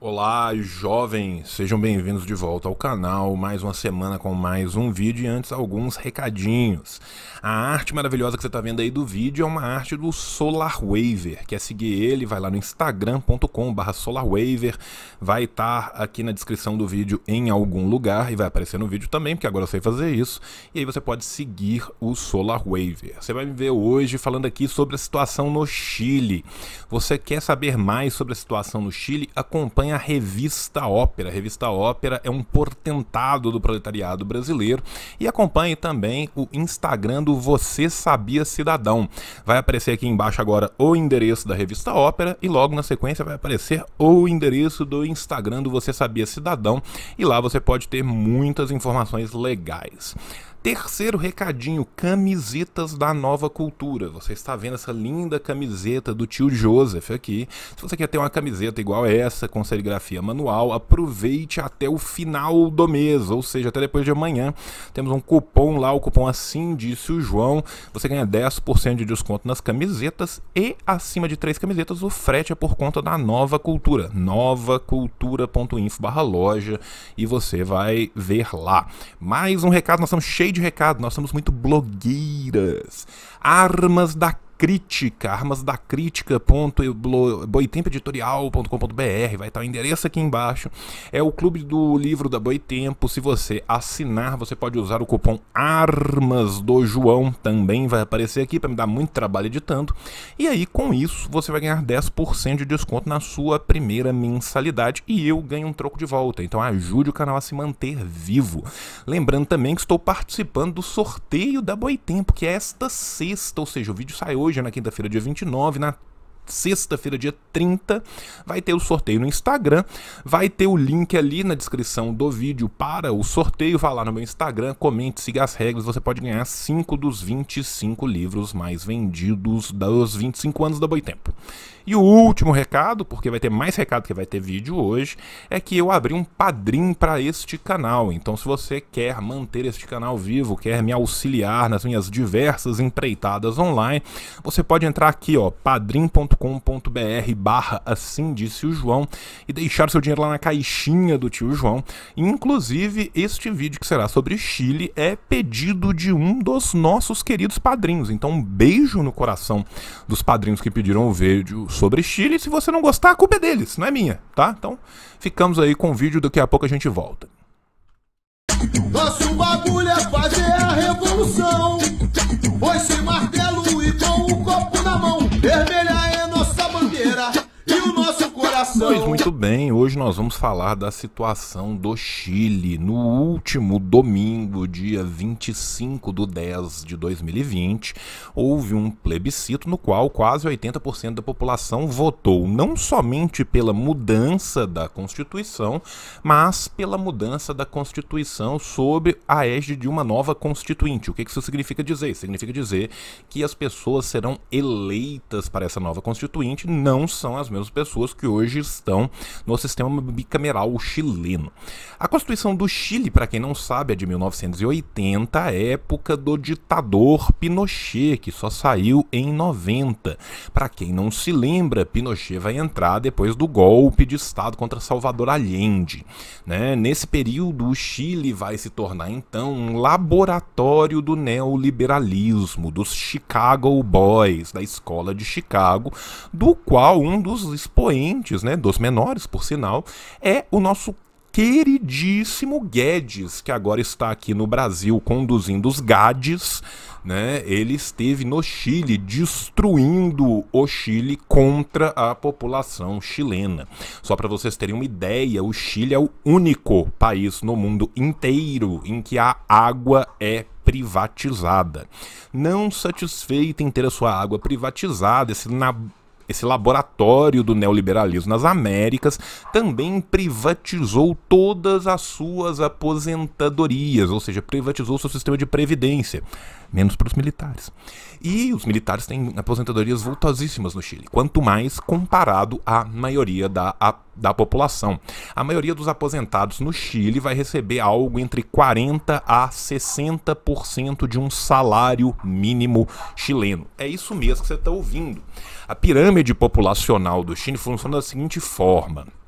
Olá, jovens! Sejam bem-vindos de volta ao canal. Mais uma semana com mais um vídeo e antes alguns recadinhos. A arte maravilhosa que você está vendo aí do vídeo é uma arte do SolarWaver. Quer seguir ele? Vai lá no instagram.com/SolarWaver. Vai estar aqui na descrição do vídeo em algum lugar e vai aparecer no vídeo também, porque agora eu sei fazer isso. E aí você pode seguir o SolarWaver. Você vai me ver hoje falando aqui sobre a situação no Chile. Você quer saber mais sobre a situação no Chile? Acompanhe a Revista Ópera. A Revista Ópera é um portentado do proletariado brasileiro. E acompanhe também o Instagram do Você Sabia Cidadão. Vai aparecer aqui embaixo agora o endereço da Revista Ópera e logo na sequência vai aparecer o endereço do Instagram do Você Sabia Cidadão. E lá você pode ter muitas informações legais. Terceiro recadinho, camisetas da Nova Cultura. Você está vendo essa linda camiseta do tio Joseph aqui. Se você quer ter uma camiseta igual essa, com serigrafia manual, aproveite até o final do mês, ou seja, até depois de amanhã. Temos um cupom lá, o cupom Assim Disse o João. Você ganha 10% de desconto nas camisetas e acima de 3 camisetas o frete é por conta da Nova Cultura. novacultura.info/loja e você vai ver lá. Mais um recado, nós estamos cheios de recado, nós somos muito blogueiras. Armas da Crítica, armasdacrítica.boitempoeditorial.com.br, vai estar o endereço aqui embaixo. É o clube do livro da Boitempo. Se você assinar, você pode usar o cupom Armas do João, também vai aparecer aqui para me dar muito trabalho editando. E aí, com isso, você vai ganhar 10% de desconto na sua primeira mensalidade e eu ganho um troco de volta. Então ajude o canal a se manter vivo. Lembrando também que estou participando do sorteio da Boitempo, que é esta sexta, ou seja, o vídeo sai hoje na quinta-feira, dia 29, na sexta-feira, dia 30, vai ter o sorteio no Instagram, vai ter o link ali na descrição do vídeo para o sorteio. Vá lá no meu Instagram, comente, siga as regras, você pode ganhar 5 dos 25 livros mais vendidos dos 25 anos da Boitempo. E o último recado, porque vai ter mais recado que vai ter vídeo hoje, é que eu abri um Padrim para este canal. Então se você quer manter este canal vivo, quer me auxiliar nas minhas diversas empreitadas online, você pode entrar aqui, ó, padrim.com.br/Assim Disse o João e deixar seu dinheiro lá na caixinha do tio João. Inclusive, este vídeo que será sobre Chile é pedido de um dos nossos queridos padrinhos. Então um beijo no coração dos padrinhos que pediram o vídeo sobre Chile. Se você não gostar, a culpa é deles, não é minha, tá? Então ficamos aí com o vídeo, daqui a pouco a gente volta. Nosso bagulho é fazer a revolução, pois sem martelo e com o copo na mão, vermelha é nossa bandeira e o nosso coração. Pois muito bem, hoje nós vamos falar da situação do Chile. No último domingo, dia 25/10/2020, houve um plebiscito no qual quase 80% da população votou não somente pela mudança da Constituição, mas pela mudança da Constituição sob a égide de uma nova Constituinte. O que isso significa dizer? Isso significa dizer que as pessoas serão eleitas para essa nova Constituinte, não são as mesmas pessoas que hoje estão no sistema bicameral chileno. A Constituição do Chile, para quem não sabe, é de 1980, a época do ditador Pinochet, que só saiu em 90. Para quem não se lembra, Pinochet vai entrar depois do golpe de Estado contra Salvador Allende, né? Nesse período, o Chile vai se tornar, então, um laboratório do neoliberalismo, dos Chicago Boys, da escola de Chicago, do qual um dos expoentes, né, dos menores, por sinal, é o nosso queridíssimo Guedes, que agora está aqui no Brasil conduzindo os GADs, né? Ele esteve no Chile destruindo o Chile contra a população chilena. Só para vocês terem uma ideia, o Chile é o único país no mundo inteiro em que a água é privatizada. Não satisfeito em ter a sua água privatizada, esse laboratório do neoliberalismo nas Américas também privatizou todas as suas aposentadorias, ou seja, privatizou o seu sistema de previdência, menos para os militares. E os militares têm aposentadorias vultosíssimas no Chile, quanto mais comparado à maioria da população. A maioria dos aposentados no Chile vai receber algo entre 40% a 60% de um salário mínimo chileno. É isso mesmo que você está ouvindo. A pirâmide populacional do Chile funciona da seguinte forma.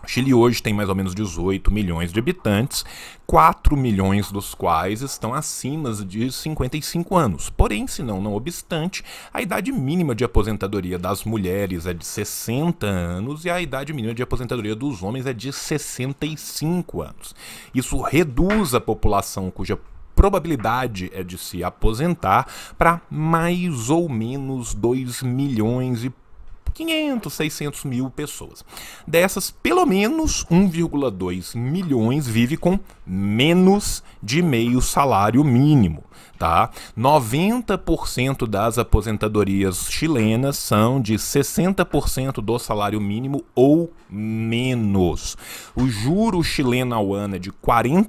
O Chile hoje tem mais ou menos 18 milhões de habitantes, 4 milhões dos quais estão acima de 55 anos. Porém, não obstante, a idade mínima de aposentadoria das mulheres é de 60 anos e a idade mínima de aposentadoria dos homens é de 65 anos. Isso reduz a população cuja probabilidade é de se aposentar para mais ou menos 2 milhões e 500, 600 mil pessoas. Dessas, pelo menos 1,2 milhões vive com menos de meio salário mínimo. Tá? 90% das aposentadorias chilenas são de 60% do salário mínimo ou menos. O juro chileno ao ano é de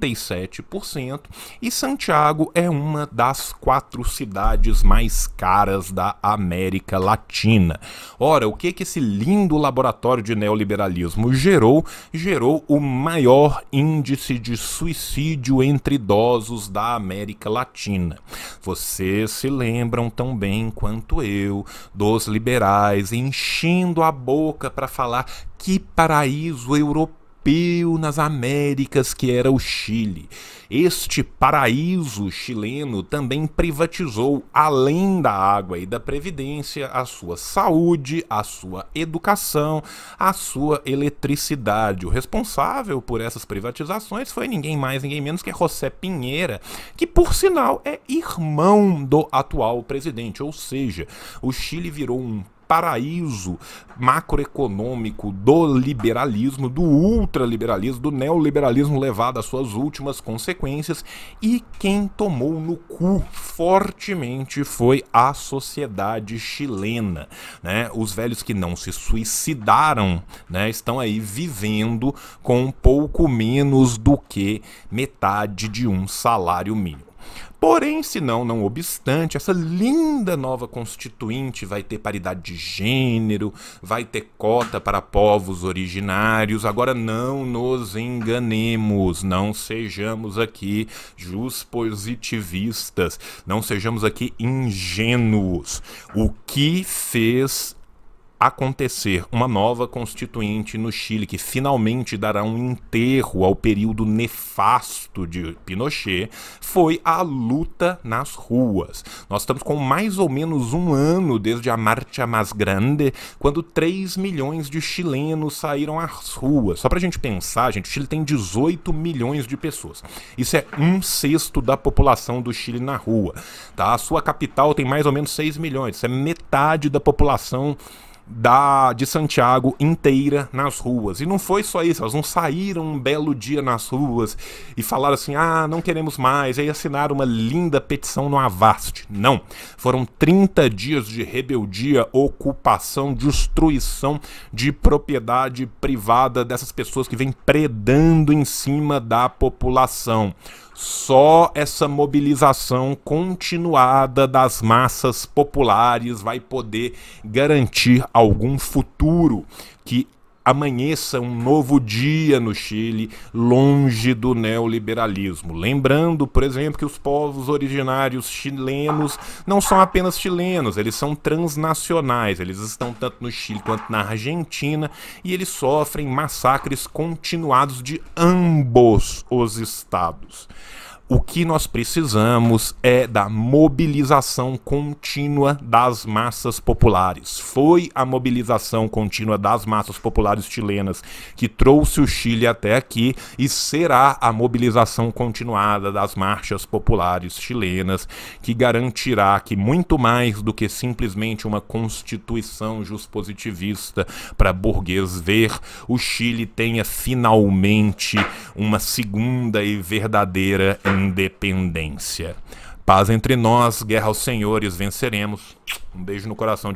47% e Santiago é uma das 4 cidades mais caras da América Latina. Ora, o que esse lindo laboratório de neoliberalismo gerou? Gerou o maior índice de suicídio entre idosos da América Latina. Vocês se lembram tão bem quanto eu dos liberais enchendo a boca para falar que paraíso europeu nas Américas que era o Chile. Este paraíso chileno também privatizou, além da água e da previdência, a sua saúde, a sua educação, a sua eletricidade. O responsável por essas privatizações foi ninguém mais, ninguém menos que José Piñera, que, por sinal, é irmão do atual presidente. Ou seja, o Chile virou um paraíso macroeconômico do liberalismo, do ultraliberalismo, do neoliberalismo levado às suas últimas consequências, e quem tomou no cu fortemente foi a sociedade chilena, né? Os velhos que não se suicidaram, né, estão aí vivendo com pouco menos do que metade de um salário mínimo. Porém, não obstante, essa linda nova constituinte vai ter paridade de gênero, vai ter cota para povos originários. Agora não nos enganemos, não sejamos aqui positivistas, não sejamos aqui ingênuos. O que fez acontecer uma nova constituinte no Chile que finalmente dará um enterro ao período nefasto de Pinochet foi a luta nas ruas. Nós estamos com mais ou menos um ano desde a Marcha Más Grande, quando 3 milhões de chilenos saíram às ruas. Só pra gente pensar, gente, o Chile tem 18 milhões de pessoas. Isso é 1/6 da população do Chile na rua. Tá? A sua capital tem mais ou menos 6 milhões. Isso é metade da população de Santiago inteira nas ruas. E não foi só isso, elas não saíram um belo dia nas ruas e falaram assim, não queremos mais, aí assinaram uma linda petição no Avast. Não, foram 30 dias de rebeldia, ocupação, destruição de propriedade privada dessas pessoas que vêm predando em cima da população. Só essa mobilização continuada das massas populares vai poder garantir algum futuro, que amanheça um novo dia no Chile, longe do neoliberalismo. Lembrando, por exemplo, que os povos originários chilenos não são apenas chilenos, eles são transnacionais, eles estão tanto no Chile quanto na Argentina e eles sofrem massacres continuados de ambos os estados. O que nós precisamos é da mobilização contínua das massas populares. Foi a mobilização contínua das massas populares chilenas que trouxe o Chile até aqui e será a mobilização continuada das marchas populares chilenas que garantirá que muito mais do que simplesmente uma constituição juspositivista para burguês ver, o Chile tenha finalmente uma segunda e verdadeira independência. Paz entre nós, guerra aos senhores, venceremos. Um beijo no coração de